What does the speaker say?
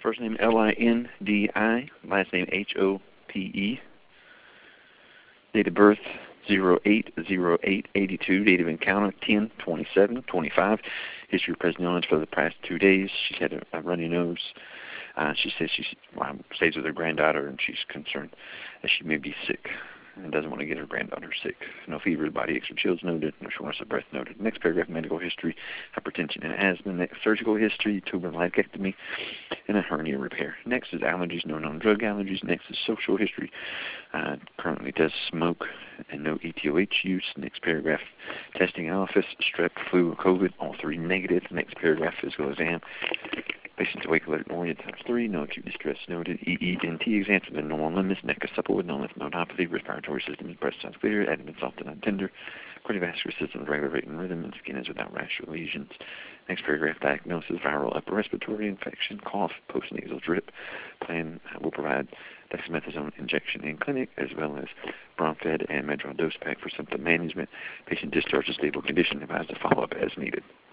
First name Lindi, last name Hope. Date of birth 08/08/82. Date of encounter 10/27/25. History of present illness for the past 2 days. She's had a runny nose. She says she stays with her granddaughter, and she's concerned that she may be sick and doesn't want to get her granddaughter sick. No fever, body aches or chills noted. No shortness of breath noted. Next paragraph, medical history, hypertension and asthma. Next, surgical history, tubular lympectomy, and a hernia repair. Next is allergies, no known drug allergies. Next is social history. Currently does smoke and no ETOH use. Next paragraph, testing office, strep, flu, or COVID, all 3 negative. Next paragraph, physical exam. Patient's awake, alert, and oriented ×3. No acute distress noted. EENT exam for the normal limits. Neck is supple with no lymph nodopathy. Respiratory system is breast sounds clear. Abdomen soft and non-tender. Cardiovascular system is regular rate and rhythm, and skin is without rash or lesions. Next paragraph, diagnosis, viral upper respiratory infection, cough, postnasal drip. Plan will provide dexamethasone injection in clinic, as well as Bromfed and Medrol dose pack for symptom management. Patient discharge in stable condition, advised to follow up as needed.